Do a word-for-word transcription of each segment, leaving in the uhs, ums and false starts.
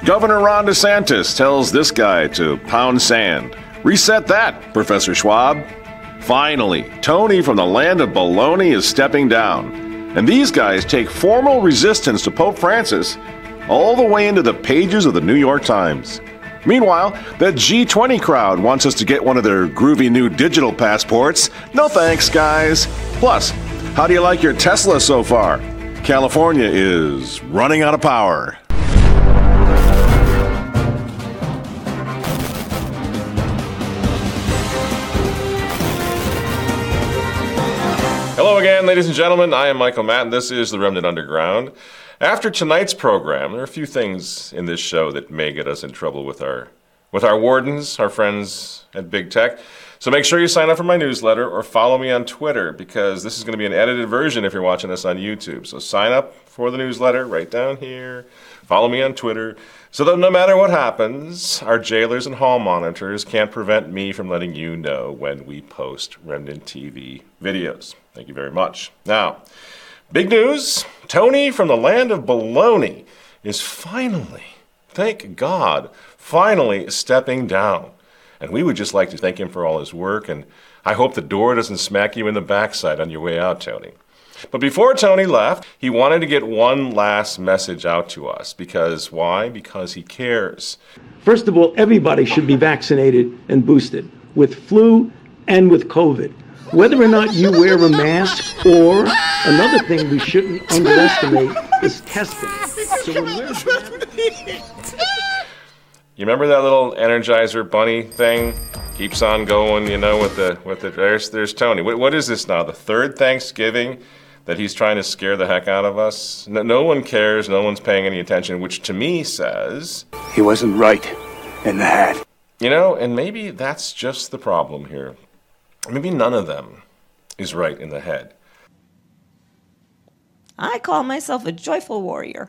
Governor Ron DeSantis tells this guy to pound sand. Reset that, Professor Schwab. Finally, Tony from the land of baloney is stepping down. And these guys take formal resistance to Pope Francis all the way into the pages of the New York Times. Meanwhile, the G twenty crowd wants us to get one of their groovy new digital passports. No thanks, guys. Plus, how do you like your Tesla so far? California is running out of power. Hello again, ladies and gentlemen. I am Michael Matt, and this is The Remnant Underground. After tonight's program, there are a few things in this show that may get us in trouble with our with our wardens, our friends at Big Tech. So make sure you sign up for my newsletter or follow me on Twitter, because this is going to be an edited version if you're watching us on YouTube. So sign up for the newsletter right down here. Follow me on Twitter, so that no matter what happens, our jailers and hall monitors can't prevent me from letting you know when we post Remnant T V videos. Thank you very much. Now, big news. Tony from the land of baloney is finally, thank God, finally stepping down. And we would just like to thank him for all his work, and I hope the door doesn't smack you in the backside on your way out, Tony. But before Tony left, he wanted to get one last message out to us. Because why? Because he cares. First of all, everybody should be vaccinated and boosted with flu and with COVID. Whether or not you wear a mask, or another thing we shouldn't underestimate is testing. So when we're You remember that little Energizer bunny thing? Keeps on going, you know, with the with the there's there's Tony. What, what is this now? The third Thanksgiving that he's trying to scare the heck out of us? No, no one cares. No one's paying any attention, which to me says he wasn't right in the hat. You know, and maybe that's just the problem here. Maybe none of them is right in the head. I call myself a joyful warrior.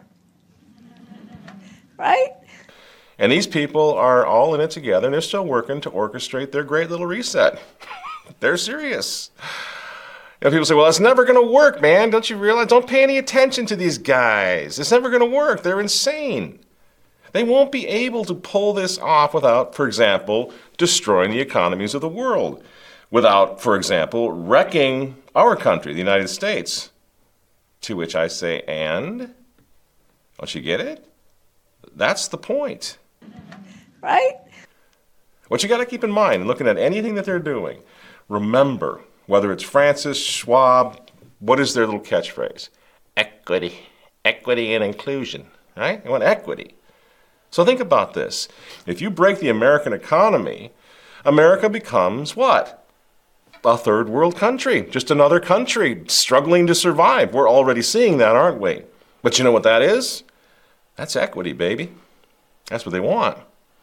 Right? And these people are all in it together, and they're still working to orchestrate their great little reset. They're serious. You know, people say, well, it's never going to work, man. Don't you realize? Don't pay any attention to these guys. It's never going to work. They're insane. They won't be able to pull this off without, for example, destroying the economies of the world. Without, for example, wrecking our country, the United States. To which I say, and? Don't you get it? That's the point. Right? What you got to keep in mind, looking at anything that they're doing, remember, whether it's Francis, Schwab, what is their little catchphrase? Equity. Equity and inclusion. Right? They want equity. So think about this. If you break the American economy, America becomes what? A third world country. Just another country struggling to survive. We're already seeing that, aren't we? But you know what that is? That's equity, baby. That's what they want.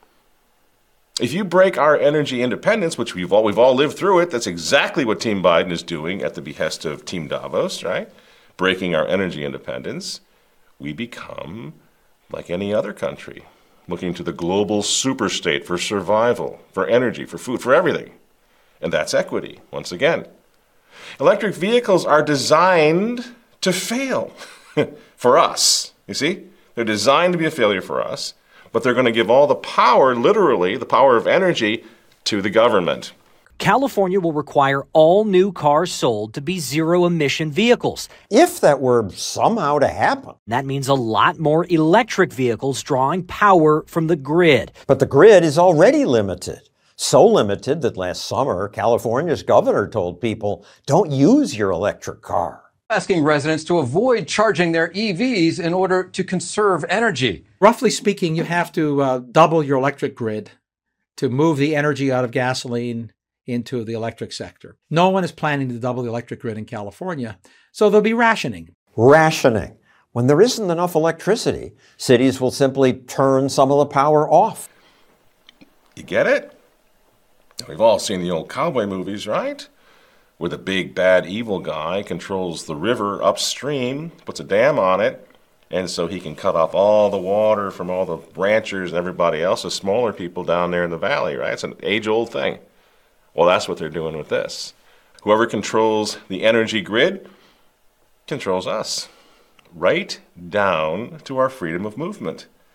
If you break our energy independence, which we've all, we've all lived through it, that's exactly what Team Biden is doing at the behest of Team Davos, right? Breaking our energy independence, we become like any other country, looking to the global superstate for survival, for energy, for food, for everything. And that's equity, once again. Electric vehicles are designed to fail for us, you see? They're designed to be a failure for us, but they're going to give all the power, literally, the power of energy, to the government. California will require all new cars sold to be zero-emission vehicles. If that were somehow to happen. That means a lot more electric vehicles drawing power from the grid. But the grid is already limited. So limited that last summer, California's governor told people, don't use your electric car. Asking residents to avoid charging their E Vs in order to conserve energy. Roughly speaking, you have to uh, double your electric grid to move the energy out of gasoline into the electric sector. No one is planning to double the electric grid in California, so there'll be rationing. Rationing. When there isn't enough electricity, cities will simply turn some of the power off. You get it? We've all seen the old cowboy movies, right? Where the big, bad, evil guy controls the river upstream, puts a dam on it, and so he can cut off all the water from all the ranchers and everybody else, the smaller people down there in the valley, right? It's an age-old thing. Well, that's what they're doing with this. Whoever controls the energy grid controls us, right down to our freedom of movement.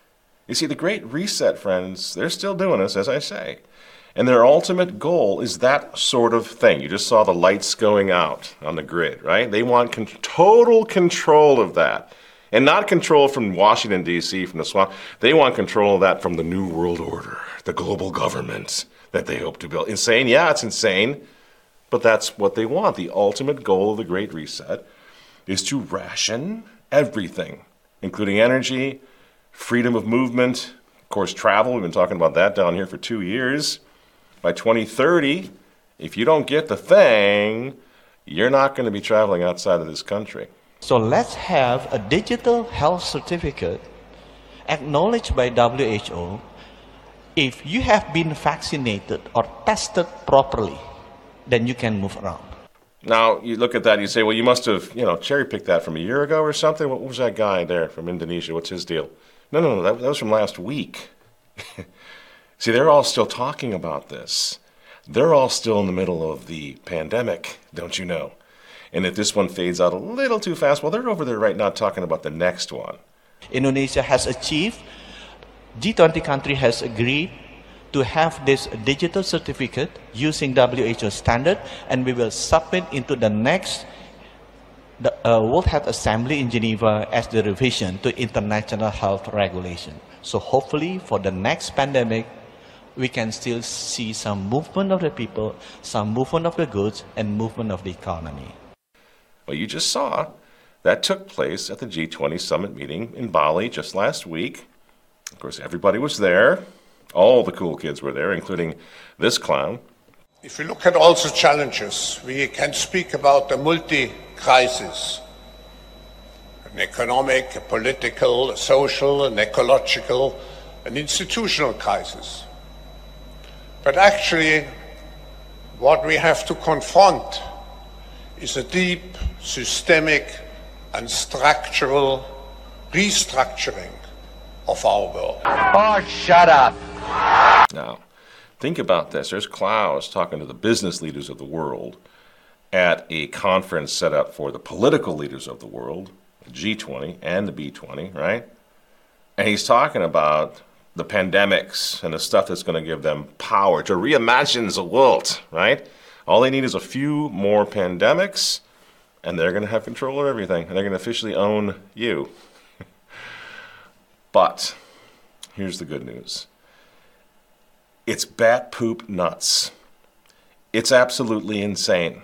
You see, the Great Reset, friends, they're still doing this, as I say. And their ultimate goal is that sort of thing. You just saw the lights going out on the grid, right? They want con- total control of that. And not control from Washington, D C, from the swamp. They want control of that from the New World Order, the global government that they hope to build. Insane? Yeah, it's insane. But that's what they want. The ultimate goal of the Great Reset is to ration everything, including energy, freedom of movement, of course, travel. We've been talking about that down here for two years. By twenty thirty, if you don't get the thing, you're not going to be traveling outside of this country. So let's have a digital health certificate acknowledged by W H O if you have been vaccinated or tested properly, then you can move around. Now, you look at that and you say, well, you must have, you know, cherry-picked that from a year ago or something. What was that guy there from Indonesia? What's his deal? No, no, no, that, that was from last week. See, they're all still talking about this. They're all still in the middle of the pandemic, don't you know? And if this one fades out a little too fast, well, they're over there right now talking about the next one. Indonesia has achieved, G twenty country has agreed to have this digital certificate using W H O standard, and we will submit into the next the uh, World Health Assembly in Geneva as the revision to international health regulation. So hopefully for the next pandemic, we can still see some movement of the people, some movement of the goods, and movement of the economy. Well, you just saw that took place at the G twenty summit meeting in Bali just last week. Of course, everybody was there. All the cool kids were there, including this clown. If we look at all the challenges, we can speak about a multi-crisis. An economic, a political, a social, an ecological, an institutional crisis. But actually, what we have to confront is a deep, systemic, and structural restructuring of our world. Oh, shut up! Now, think about this. There's Klaus talking to the business leaders of the world at a conference set up for the political leaders of the world, the G twenty and the B twenty, right? And he's talking about the pandemics and the stuff that's going to give them power to reimagine the world, right? All they need is a few more pandemics, and they're going to have control of everything, and they're going to officially own you. But here's the good news. It's bat poop nuts. It's absolutely insane.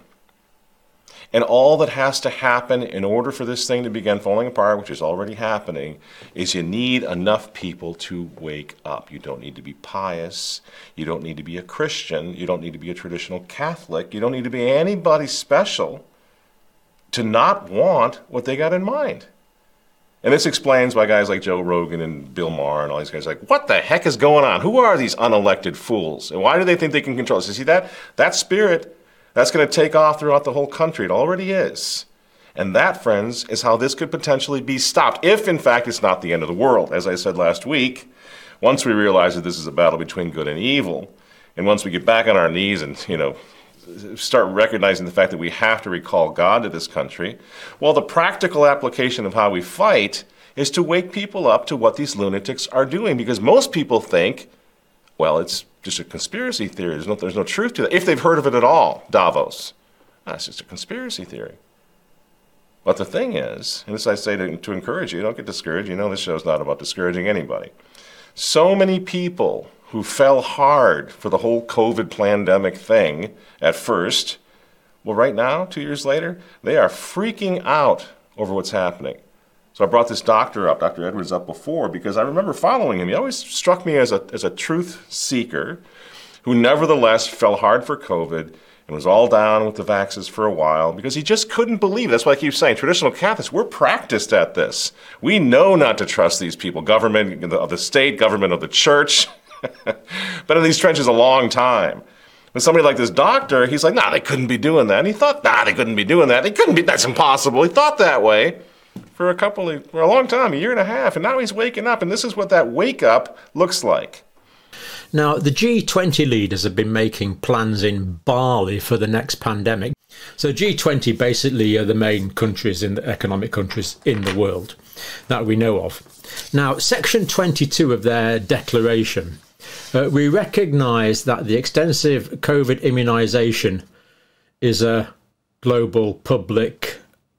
And all that has to happen in order for this thing to begin falling apart, which is already happening, is you need enough people to wake up. You don't need to be pious. You don't need to be a Christian. You don't need to be a traditional Catholic. You don't need to be anybody special to not want what they got in mind. And this explains why guys like Joe Rogan and Bill Maher and all these guys are like, what the heck is going on? Who are these unelected fools? And why do they think they can control us? You see that? That spirit, that's going to take off throughout the whole country. It already is. And that, friends, is how this could potentially be stopped, if in fact it's not the end of the world. As I said last week, once we realize that this is a battle between good and evil, and once we get back on our knees and, you know, start recognizing the fact that we have to recall God to this country, well, the practical application of how we fight is to wake people up to what these lunatics are doing, because most people think, well, it's just a conspiracy theory. There's no, there's no truth to that. If they've heard of it at all, Davos, that's just a conspiracy theory. But the thing is, and this I say to, to encourage you, don't get discouraged. You know this show's not about discouraging anybody. So many people who fell hard for the whole COVID pandemic thing at first, well, right now, two years later, they are freaking out over what's happening. So I brought this doctor up, Doctor Edwards, up before, because I remember following him. He always struck me as a, as a truth seeker who nevertheless fell hard for COVID and was all down with the vaxxers for a while because he just couldn't believe. That's why I keep saying, traditional Catholics, we're practiced at this. We know not to trust these people, government of the state, government of the church. Been in these trenches a long time. When somebody like this doctor, he's like, nah, they couldn't be doing that. And he thought, nah, they couldn't be doing that. They couldn't be, that's impossible. He thought that way for a couple of, for a long time, a year and a half. And now he's waking up, and this is what that wake up looks like. Now, the G twenty leaders have been making plans in Bali for the next pandemic. So G twenty basically are the main countries, in the economic countries in the world. that we know of. Now, Section twenty-two of their declaration, uh, we recognise that the extensive COVID immunisation is a global public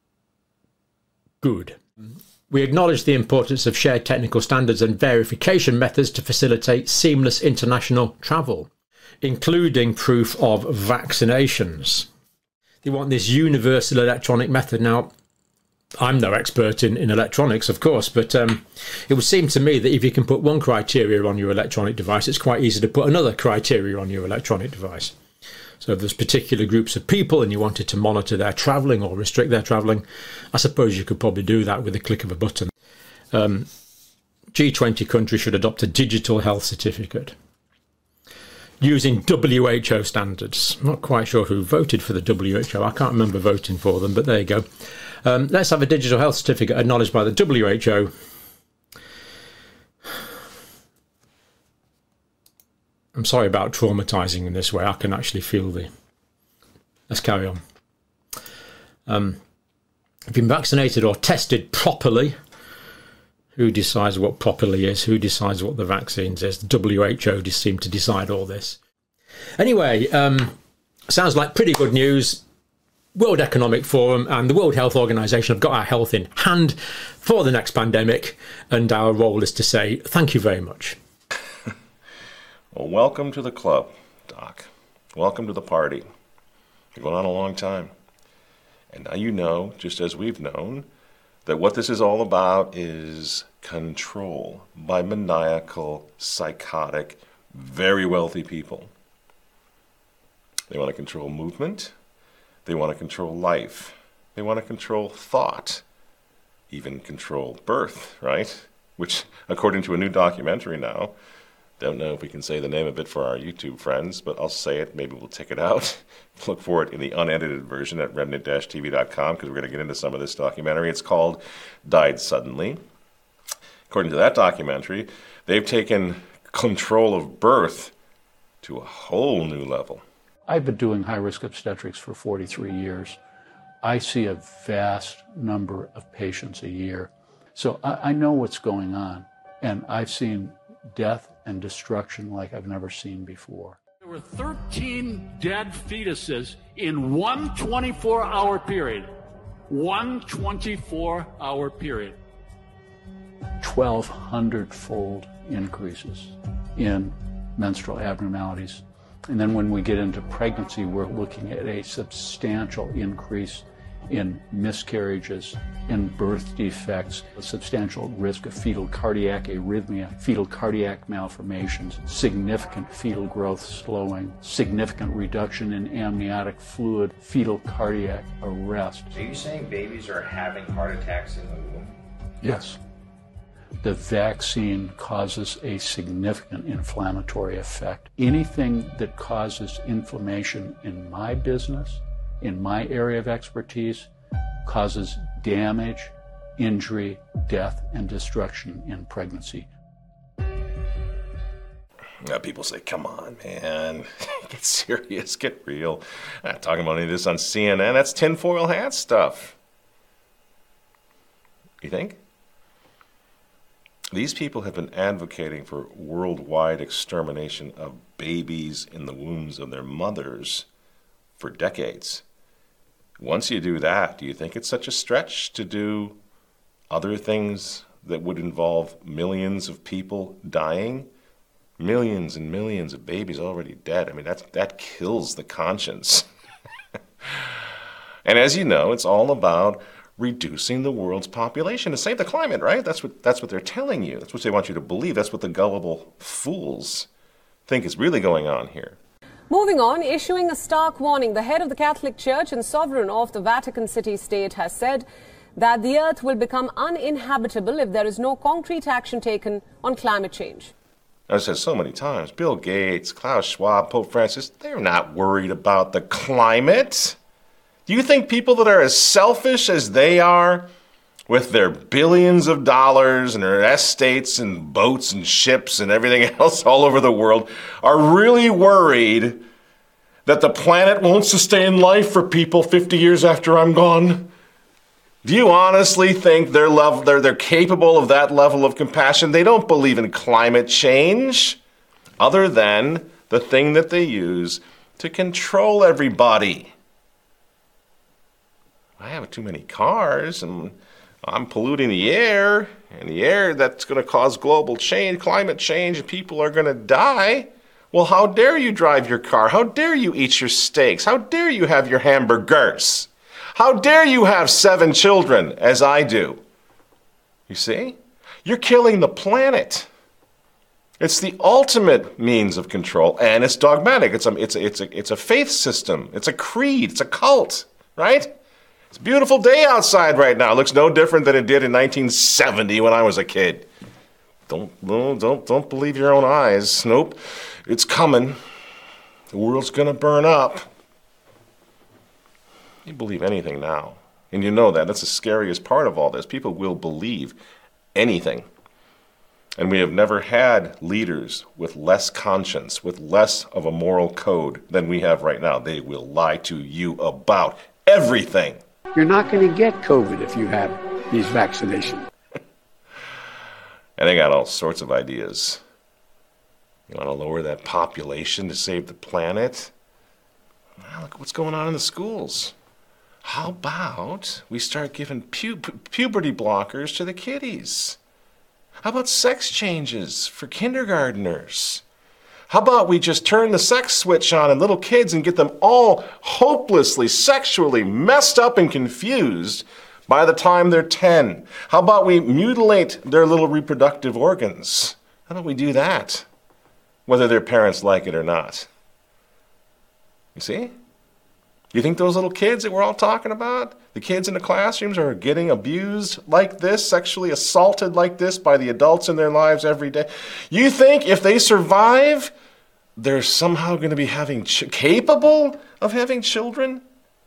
good. We acknowledge the importance of shared technical standards and verification methods to facilitate seamless international travel, including proof of vaccinations. They want this universal electronic method. Now, I'm no expert in, in electronics, of course, but um, it would seem to me that if you can put one criteria on your electronic device, it's quite easy to put another criteria on your electronic device. So if there's particular groups of people and you wanted to monitor their travelling or restrict their travelling, I suppose you could probably do that with a click of a button. Um, G twenty countries should adopt a digital health certificate using W H O standards. I'm not quite sure who voted for the W H O. I can't remember voting for them, but there you go. Um, let's have a digital health certificate acknowledged by the W H O. I'm sorry about traumatising in this way. I can actually feel the... Let's carry on. Um, if you've been vaccinated or tested properly, who decides what properly is? Who decides what the vaccines is? The W H O just seem to decide all this. Anyway, um, sounds like pretty good news. World Economic Forum and the World Health Organization have got our health in hand for the next pandemic, and our role is to say thank you very much. Well, welcome to the club, Doc. Welcome to the party. You're going on a long time. And now you know, just as we've known, that what this is all about is control by maniacal, psychotic, very wealthy people. They want to control movement. They want to control life. They want to control thought. Even control birth, right? Which, according to a new documentary now, don't know if we can say the name of it for our YouTube friends, but I'll say it. Maybe we'll tick it out. Look for it in the unedited version at remnant dash t v dot com, because we're going to get into some of this documentary. It's called Died Suddenly. According to that documentary, they've taken control of birth to a whole new level. I've been doing high-risk obstetrics for forty-three years. I see a vast number of patients a year. So I, I know what's going on, and I've seen death and destruction like I've never seen before. There were thirteen dead fetuses in one twenty-four hour period. One twenty-four hour period. twelve hundred fold increases in menstrual abnormalities. And then when we get into pregnancy, we're looking at a substantial increase in miscarriages, in birth defects, a substantial risk of fetal cardiac arrhythmia, fetal cardiac malformations, significant fetal growth slowing, significant reduction in amniotic fluid, fetal cardiac arrest. Are you saying babies are having heart attacks in the womb? Yes. The vaccine causes a significant inflammatory effect. Anything that causes inflammation in my business, in my area of expertise, causes damage, injury, death, and destruction in pregnancy. Now people say, come on, man, get serious, get real. I'm not talking about any of this on C N N. That's tinfoil hat stuff. You think? These people have been advocating for worldwide extermination of babies in the wombs of their mothers for decades. Once you do that, do you think it's such a stretch to do other things that would involve millions of people dying? Millions and millions of babies already dead. I mean, that's, that kills the conscience. And as you know, it's all about reducing the world's population to save the climate, right? That's what, that's what they're telling you. That's what they want you to believe. That's what the gullible fools think is really going on here. Moving on, issuing a stark warning, the head of the Catholic Church and sovereign of the Vatican City State has said that the earth will become uninhabitable if there is no concrete action taken on climate change. I've said so many times, Bill Gates, Klaus Schwab, Pope Francis, they're not worried about the climate. Do you think people that are as selfish as they are, with their billions of dollars and their estates and boats and ships and everything else all over the world, are really worried that the planet won't sustain life for people fifty years after I'm gone? Do you honestly think they're, level, they're, they're capable of that level of compassion? They don't believe in climate change, other than the thing that they use to control everybody. I have too many cars, and I'm polluting the air, and the air, that's going to cause global change, climate change, and people are going to die. Well, how dare you drive your car? How dare you eat your steaks? How dare you have your hamburgers? How dare you have seven children, as I do? You see? You're killing the planet. It's the ultimate means of control, and it's dogmatic. It's a, it's a, it's a, it's a faith system. It's a creed. It's a cult, right? It's a beautiful day outside right now. It looks no different than it did in nineteen seventy when I was a kid. Don't, don't, don't, don't believe your own eyes. Nope. It's coming. The world's going to burn up. You believe anything now. And you know that. That's the scariest part of all this. People will believe anything. And we have never had leaders with less conscience, with less of a moral code than we have right now. They will lie to you about everything. You're not going to get COVID if you have these vaccinations. And they got all sorts of ideas. You want to lower that population to save the planet? Well, look what's going on in the schools. How about we start giving pu- pu- puberty blockers to the kiddies? How about sex changes for kindergartners? How about we just turn the sex switch on in little kids and get them all hopelessly, sexually messed up and confused by the time they're ten? How about we mutilate their little reproductive organs? How about we do that, whether their parents like it or not? You see? You think those little kids that we're all talking about, the kids in the classrooms are getting abused like this, sexually assaulted like this by the adults in their lives every day? You think if they survive, they're somehow going to be having ch- capable of having children?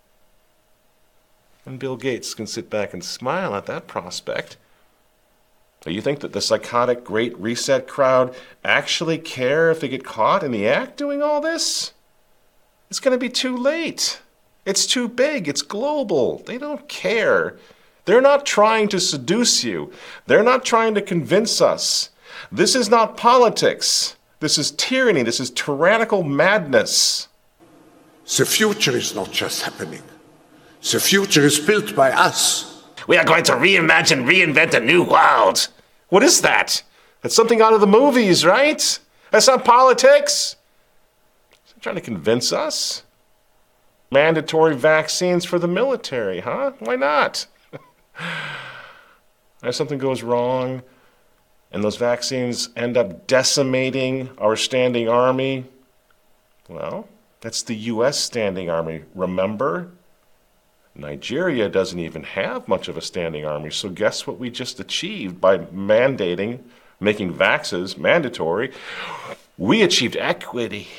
And Bill Gates can sit back and smile at that prospect. Do you think that the psychotic Great Reset crowd actually care if they get caught in the act doing all this? It's going to be too late. It's too big. It's global. They don't care. They're not trying to seduce you. They're not trying to convince us. This is not politics. This is tyranny. This is tyrannical madness. The future is not just happening. The future is built by us. We are going to reimagine, reinvent a new world. What is that? That's something out of the movies, right? That's not politics. They're trying to convince us. Mandatory vaccines for the military, huh? Why not? If something goes wrong and those vaccines end up decimating our standing army, well, that's the U S standing army, remember? Nigeria doesn't even have much of a standing army, so guess what we just achieved by mandating, making vaxes mandatory? We achieved equity.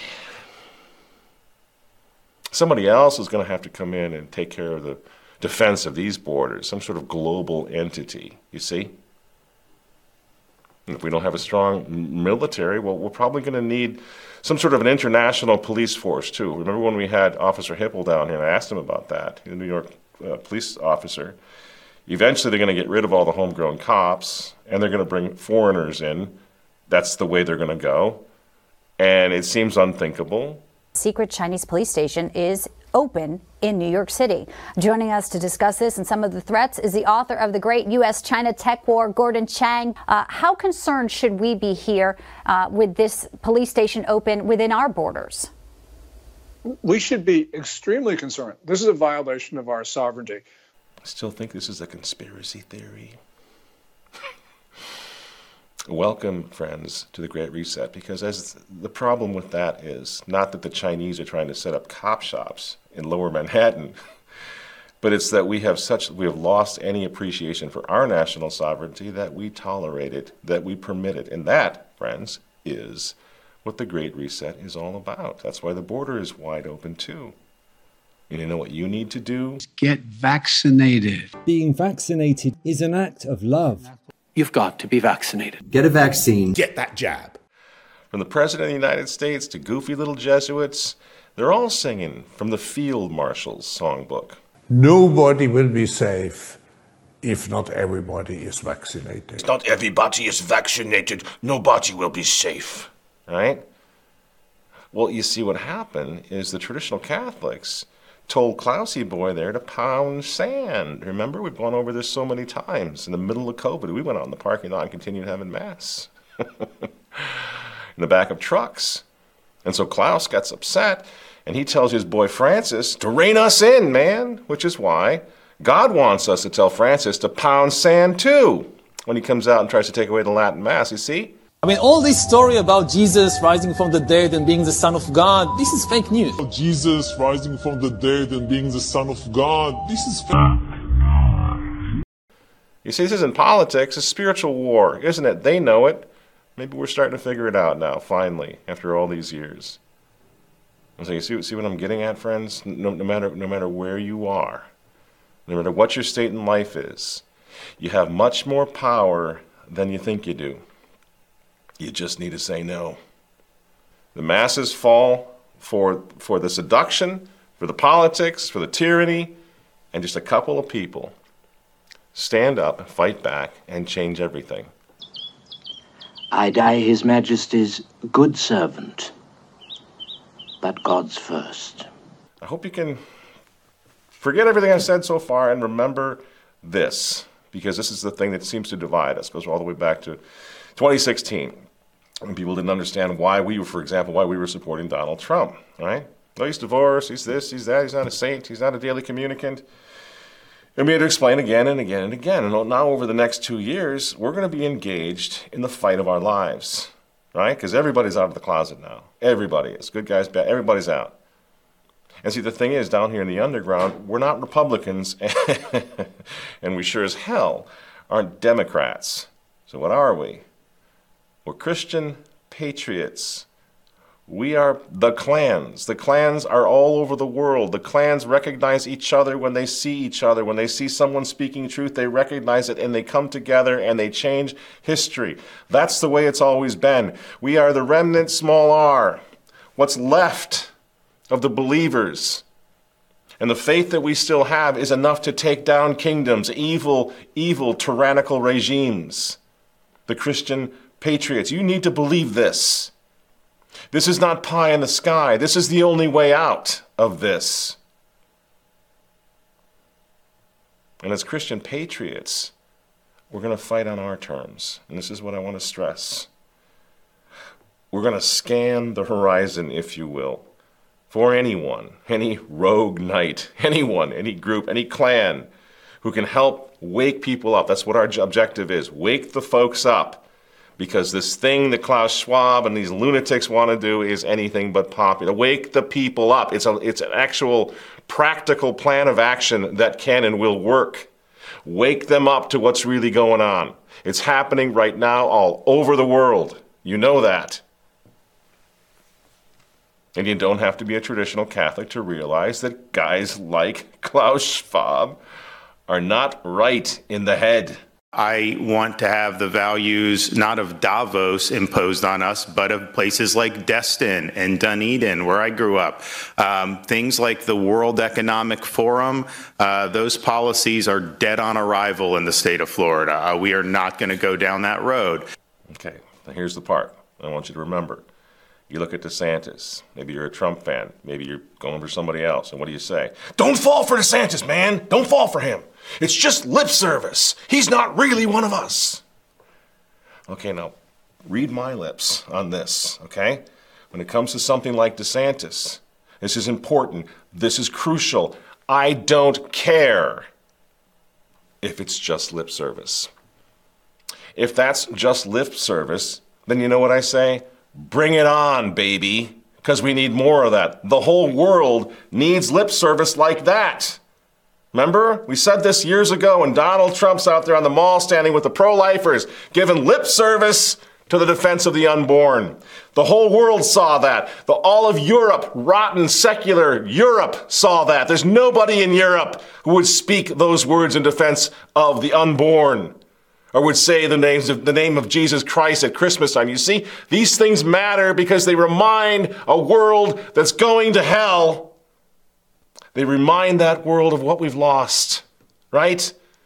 Somebody else is going to have to come in and take care of the defense of these borders, some sort of global entity, you see? And if we don't have a strong military, well, we're probably going to need some sort of an international police force, too. Remember when we had Officer Hipple down here, and I asked him about that, the New York uh, police officer. Eventually, they're going to get rid of all the homegrown cops, and they're going to bring foreigners in. That's the way they're going to go. And it seems unthinkable. Secret Chinese police station is open in New York City. Joining us to discuss this and some of the threats is the author of The Great U S China Tech War, Gordon Chang. Uh, how concerned should we be here uh, with this police station open within our borders? We should be extremely concerned. This is a violation of our sovereignty. I still think this is a conspiracy theory. Welcome, friends, to the Great Reset, because as the problem with that is not that the Chinese are trying to set up cop shops in Lower Manhattan, but it's that we have such we have lost any appreciation for our national sovereignty that we tolerate it, that we permit it, and that, friends, is what the Great Reset is all about. That's why the border is wide open too. And you know what you need to do? Get vaccinated. Being vaccinated is an act of love. You've got to be vaccinated. Get a vaccine. Get that jab. From the President of the United States to goofy little Jesuits, they're all singing from the Field Marshal's songbook. Nobody will be safe if not everybody is vaccinated. If not everybody is vaccinated, nobody will be safe, right? Well, you see, what happened is the traditional Catholics told Klausy Boy there to pound sand. Remember, we've gone over this so many times. In the middle of COVID, we went out in the parking lot and continued having Mass in the back of trucks. And so Klaus gets upset, and he tells his boy Francis to rein us in, man, which is why God wants us to tell Francis to pound sand too when he comes out and tries to take away the Latin Mass, you see? I mean, all this story about Jesus rising from the dead and being the Son of God, this is fake news. Jesus rising from the dead and being the Son of God, this is fake. You see, this isn't politics, it's spiritual war, isn't it? They know it. Maybe we're starting to figure it out now, finally, after all these years. And so you see, see what I'm getting at, friends? No, no matter, no matter where you are, no matter what your state in life is, you have much more power than you think you do. You just need to say no. The masses fall for, for the seduction, for the politics, for the tyranny, and just a couple of people stand up, fight back, and change everything. I die His Majesty's good servant, but God's first. I hope you can forget everything I've said so far and remember this, because this is the thing that seems to divide us. It goes all the way back to twenty sixteen. And people didn't understand why we were, for example, why we were supporting Donald Trump, right? Oh, he's divorced, he's this, he's that, he's not a saint, he's not a daily communicant. And we had to explain again and again and again. And now over the next two years, we're going to be engaged in the fight of our lives, right? Because everybody's out of the closet now. Everybody is. Good guys, bad, everybody's out. And see, the thing is, down here in the underground, we're not Republicans, and we sure as hell aren't Democrats. So what are we? We're Christian patriots. We are the clans. The clans are all over the world. The clans recognize each other when they see each other. When they see someone speaking truth, they recognize it and they come together and they change history. That's the way it's always been. We are the remnant, small r, what's left of the believers. And the faith that we still have is enough to take down kingdoms, evil, evil, tyrannical regimes. The Christian patriots, you need to believe this. This is not pie in the sky. This is the only way out of this. And as Christian patriots, we're going to fight on our terms. And this is what I want to stress. We're going to scan the horizon, if you will, for anyone, any rogue knight, anyone, any group, any clan who can help wake people up. That's what our objective is. Wake the folks up. Because this thing that Klaus Schwab and these lunatics want to do is anything but popular. Wake the people up. It's, a, it's an actual practical plan of action that can and will work. Wake them up to what's really going on. It's happening right now all over the world. You know that. And you don't have to be a traditional Catholic to realize that guys like Klaus Schwab are not right in the head. I want to have the values not of Davos imposed on us, but of places like Destin and Dunedin, where I grew up. Um, things like the World Economic Forum, uh, those policies are dead on arrival in the state of Florida. Uh, we are not going to go down that road. Okay, now here's the part I want you to remember. You look at DeSantis. Maybe you're a Trump fan. Maybe you're going for somebody else. And what do you say? Don't fall for DeSantis, man. Don't fall for him. It's just lip service. He's not really one of us. Okay, now, read my lips on this, okay? When it comes to something like DeSantis, this is important. This is crucial. I don't care if it's just lip service. If that's just lip service, then you know what I say? Bring it on, baby, because we need more of that. The whole world needs lip service like that. Remember? We said this years ago when Donald Trump's out there on the mall standing with the pro-lifers, giving lip service to the defense of the unborn. The whole world saw that. The, all of Europe, rotten, secular Europe saw that. There's nobody in Europe who would speak those words in defense of the unborn, or would say the names of the name of Jesus Christ at Christmas time. You see, these things matter because they remind a world that's going to hell. They remind that world of what we've lost, right?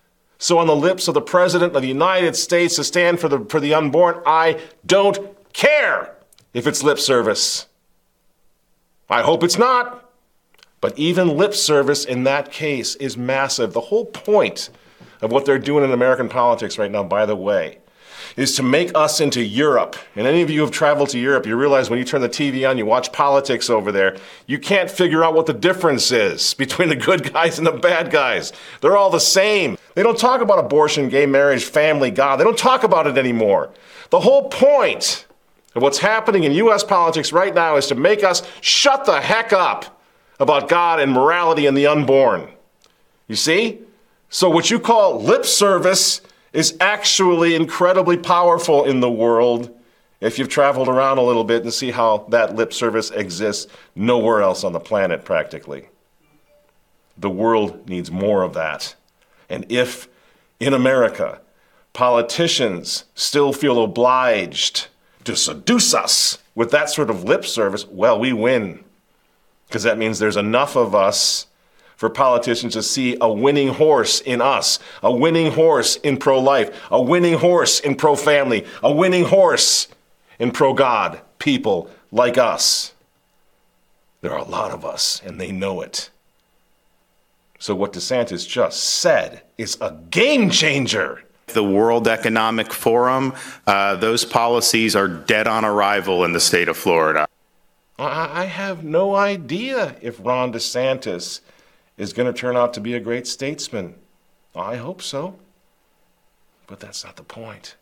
So on the lips of the President of the United States to stand for the, for the unborn, I don't care if it's lip service. I hope it's not. But even lip service in that case is massive. The whole point of what they're doing in American politics right now, by the way, is to make us into Europe. And any of you who have traveled to Europe, you realize when you turn the T V on, you watch politics over there, you can't figure out what the difference is between the good guys and the bad guys. They're all the same. They don't talk about abortion, gay marriage, family, God. They don't talk about it anymore. The whole point of what's happening in U S politics right now is to make us shut the heck up about God and morality and the unborn. You see? So what you call lip service is actually incredibly powerful in the world if you've traveled around a little bit and see how that lip service exists nowhere else on the planet practically. The world needs more of that. And if in America politicians still feel obliged to seduce us with that sort of lip service, well, we win. Because that means there's enough of us for politicians to see a winning horse in us, a winning horse in pro-life, a winning horse in pro-family, a winning horse in pro-God, people like us. There are a lot of us, and they know it. So what DeSantis just said is a game changer. The World Economic Forum, uh, those policies are dead on arrival in the state of Florida. I have no idea if Ron DeSantis is going to turn out to be a great statesman. I hope so. But that's not the point.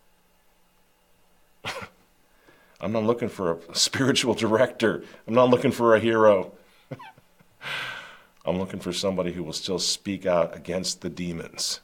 I'm not looking for a spiritual director. I'm not looking for a hero. I'm looking for somebody who will still speak out against the demons.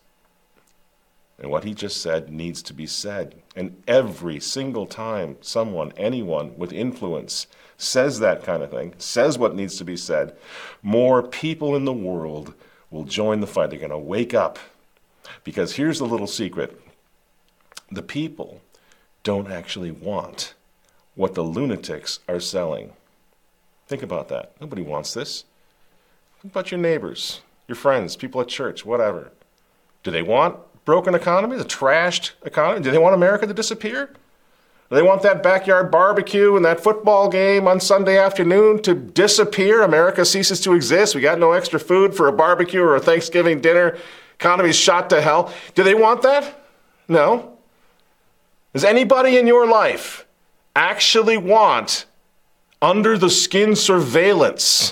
And what he just said needs to be said. And every single time someone, anyone with influence says that kind of thing, says what needs to be said, more people in the world will join the fight. They're going to wake up. Because here's the little secret. The people don't actually want what the lunatics are selling. Think about that. Nobody wants this. Think about your neighbors, your friends, people at church, whatever. Do they want broken economy, the trashed economy? Do they want America to disappear? Do they want that backyard barbecue and that football game on Sunday afternoon to disappear? America ceases to exist. We got no extra food for a barbecue or a Thanksgiving dinner. Economy's shot to hell. Do they want that? No. Does anybody in your life actually want under the skin surveillance?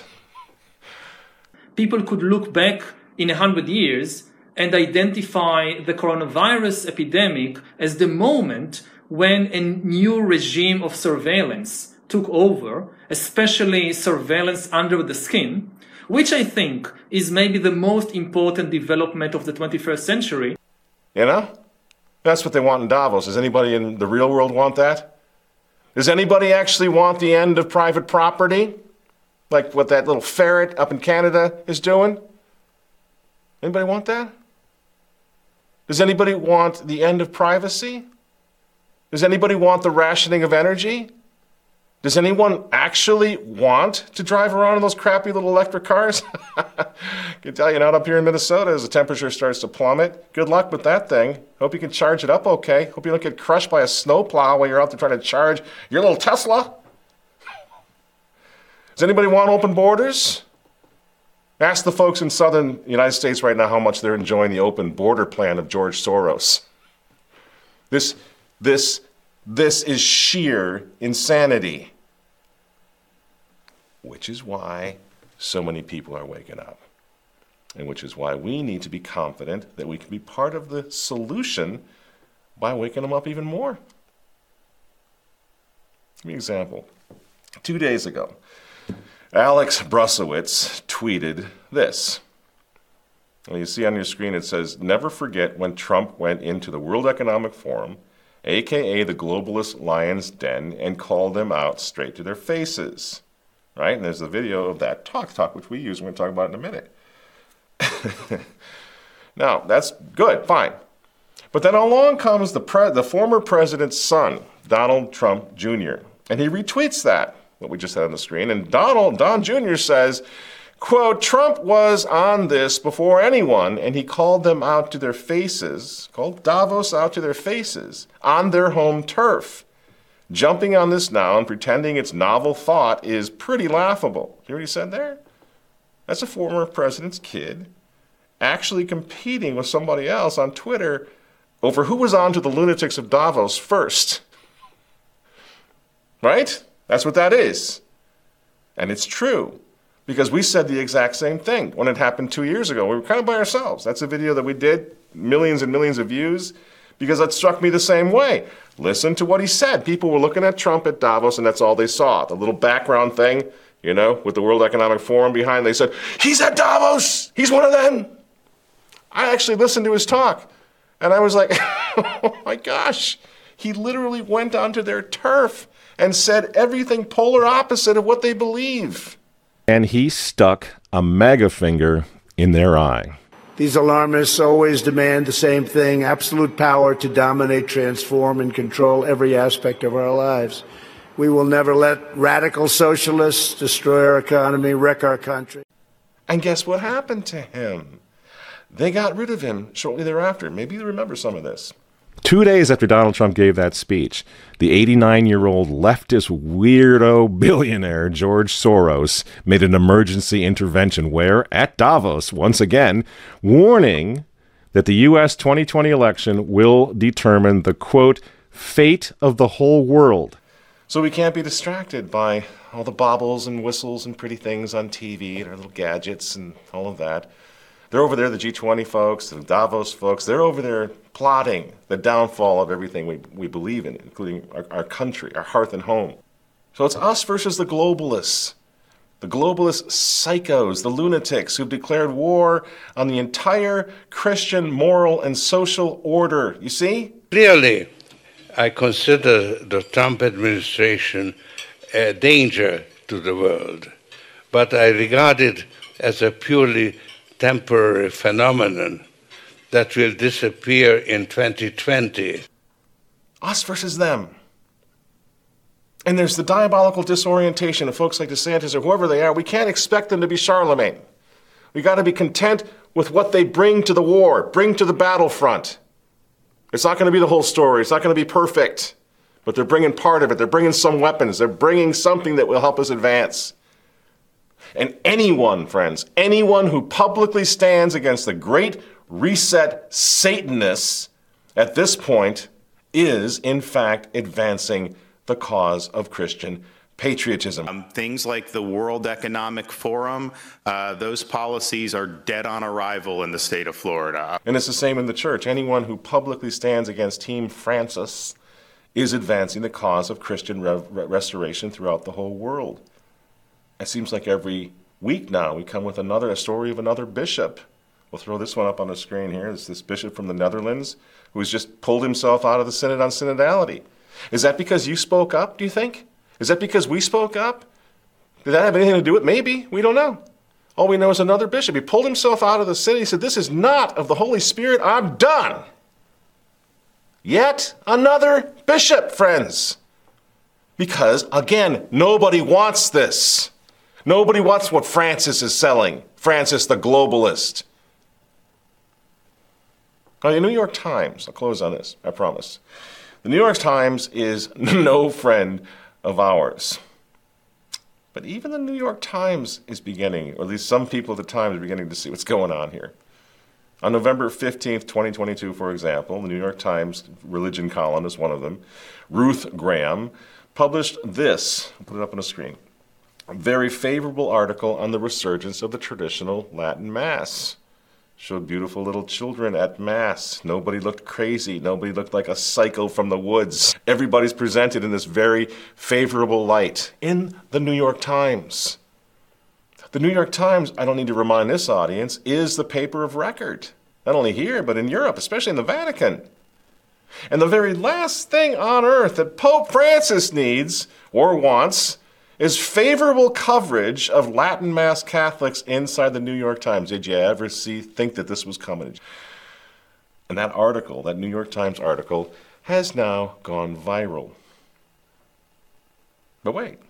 People could look back in a hundred years and identify the coronavirus epidemic as the moment when a new regime of surveillance took over, especially surveillance under the skin, which I think is maybe the most important development of the twenty-first century. You know? That's what they want in Davos. Does anybody in the real world want that? Does anybody actually want the end of private property? Like what that little ferret up in Canada is doing? Anybody want that? Does anybody want the end of privacy? Does anybody want the rationing of energy? Does anyone actually want to drive around in those crappy little electric cars? I can tell you, not up here in Minnesota as the temperature starts to plummet. Good luck with that thing. Hope you can charge it up okay. Hope you don't get crushed by a snowplow while you're out there trying to charge your little Tesla. Does anybody want open borders? Ask the folks in southern United States right now how much they're enjoying the open border plan of George Soros. This, this, this is sheer insanity. Which is why so many people are waking up. And which is why we need to be confident that we can be part of the solution by waking them up even more. Give me an example. Two days ago, Alex Brusowitz tweeted this. And you see on your screen it says, "Never forget when Trump went into the World Economic Forum, aka the globalist lion's den, and called them out straight to their faces." Right? And there's a video of that talk talk, which we use. We're going to talk about in a minute. Now, that's good, fine. But then along comes the, pre the former president's son, Donald Trump Junior And he retweets that, what we just had on the screen. And Donald, Don Junior says, Quote, Trump was on this before anyone, and he called them out to their faces, called Davos out to their faces, on their home turf. Jumping on this now and pretending it's novel thought is pretty laughable. Hear what he said there? That's a former president's kid actually competing with somebody else on Twitter over who was on to the lunatics of Davos first. Right? That's what that is. And it's true. Because we said the exact same thing when it happened two years ago. We were kind of by ourselves. That's a video that we did, millions and millions of views, because it struck me the same way. Listen to what he said. People were looking at Trump at Davos, and that's all they saw. The little background thing, you know, with the World Economic Forum behind. They said, he's at Davos. He's one of them. I actually listened to his talk, and I was like, oh my gosh. He literally went onto their turf and said everything polar opposite of what they believe. And he stuck a mega finger in their eye. These alarmists always demand the same thing, absolute power to dominate, transform, and control every aspect of our lives. We will never let radical socialists destroy our economy, wreck our country. And guess what happened to him? They got rid of him shortly thereafter. Maybe you remember some of this. Two days after Donald Trump gave that speech, the eighty-nine-year-old leftist weirdo billionaire George Soros made an emergency intervention where, at Davos, once again, warning that the U S twenty twenty election will determine the, quote, fate of the whole world. So we can't be distracted by all the baubles and whistles and pretty things on T V and our little gadgets and all of that. They're over there, the G twenty folks, the Davos folks, they're over there plotting the downfall of everything we, we believe in, including our, our country, our hearth and home. So it's us versus the globalists, the globalist psychos, the lunatics who've declared war on the entire Christian moral and social order. You see? Clearly, I consider the Trump administration a danger to the world, but I regard it as a purely temporary phenomenon that will disappear in twenty twenty. Us versus them. And there's the diabolical disorientation of folks like DeSantis or whoever they are. We can't expect them to be Charlemagne. We got to be content with what they bring to the war, bring to the battlefront. It's not going to be the whole story. It's not going to be perfect. But they're bringing part of it. They're bringing some weapons. They're bringing something that will help us advance. And anyone, friends, anyone who publicly stands against the Great Reset Satanists at this point is, in fact, advancing the cause of Christian patriotism. Um, things like the World Economic Forum, uh, those policies are dead on arrival in the state of Florida. And it's the same in the church. Anyone who publicly stands against Team Francis is advancing the cause of Christian re- restoration throughout the whole world. It seems like every week now we come with another a story of another bishop. We'll throw this one up on the screen here. It's this bishop from the Netherlands who's just pulled himself out of the Synod on Synodality. Is that because you spoke up, do you think? Is that because we spoke up? Did that have anything to do with it? Maybe. We don't know. All we know is another bishop. He pulled himself out of the Synod. He said, this is not of the Holy Spirit. I'm done. Yet another bishop, friends. Because, again, nobody wants this. Nobody wants what Francis is selling. Francis the globalist. Now, the New York Times, I'll close on this, I promise. The New York Times is no friend of ours. But even the New York Times is beginning, or at least some people at the Times are beginning to see what's going on here. On November fifteenth, twenty twenty-two, for example, the New York Times religion columnist, one of them, Ruth Graham, published this. I'll put it up on the screen. A very favorable article on the resurgence of the traditional Latin Mass. Showed beautiful little children at Mass. Nobody looked crazy. Nobody looked like a psycho from the woods. Everybody's presented in this very favorable light in the New York Times. The New York Times, I don't need to remind this audience, is the paper of record. Not only here, but in Europe, especially in the Vatican. And the very last thing on earth that Pope Francis needs or wants is favorable coverage of Latin Mass Catholics inside the New York Times. Did you ever see, think that this was coming? And that article, that New York Times article, has now gone viral. But wait,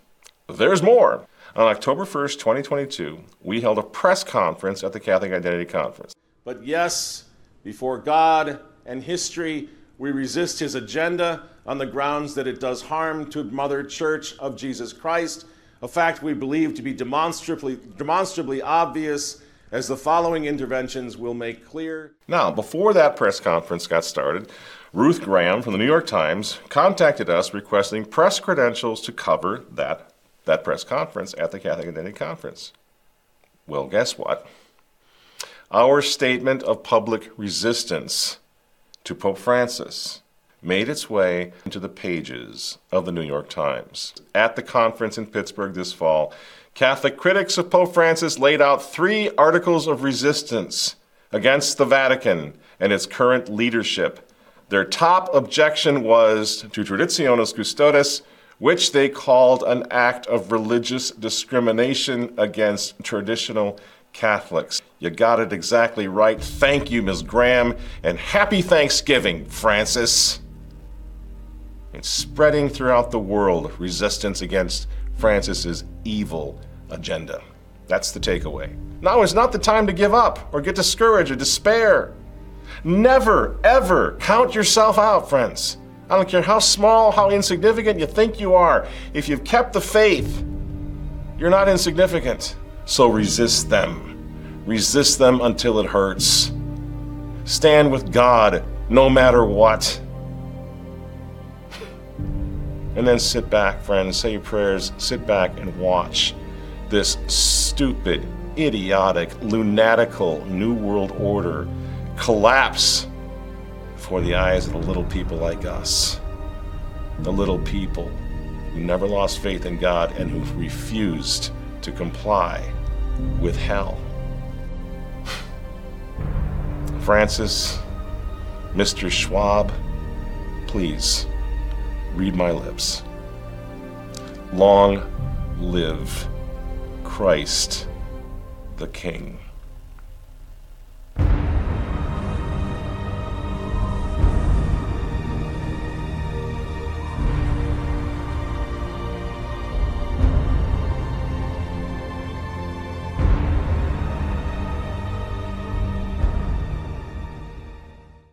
There's more. On October first, twenty twenty-two, we held a press conference at the Catholic Identity Conference. But yes, before God and history, we resist his agenda on the grounds that it does harm to Mother Church of Jesus Christ, a fact we believe to be demonstrably, demonstrably obvious, as the following interventions will make clear. Now, before that press conference got started, Ruth Graham from the New York Times contacted us requesting press credentials to cover that, that press conference at the Catholic Identity Conference. Well, guess what? Our statement of public resistance to Pope Francis made its way into the pages of the New York Times. At the conference in Pittsburgh this fall, Catholic critics of Pope Francis laid out three articles of resistance against the Vatican and its current leadership. Their top objection was to Traditionis Custodes, which they called an act of religious discrimination against traditional Catholics. You got it exactly right. Thank you, Miz Graham, and happy Thanksgiving, Francis. It's spreading throughout the world resistance against Francis's evil agenda. That's the takeaway. Now is not the time to give up or get discouraged or despair. Never, ever count yourself out, friends. I don't care how small, how insignificant you think you are. If you've kept the faith, you're not insignificant. So resist them. Resist them until it hurts. Stand with God no matter what. And then sit back, friends, say your prayers, sit back and watch this stupid, idiotic, lunatical New World Order collapse before the eyes of the little people like us. The little people who never lost faith in God and who refused to comply with hell. Francis, Mister Schwab, please read my lips. Long live Christ the King.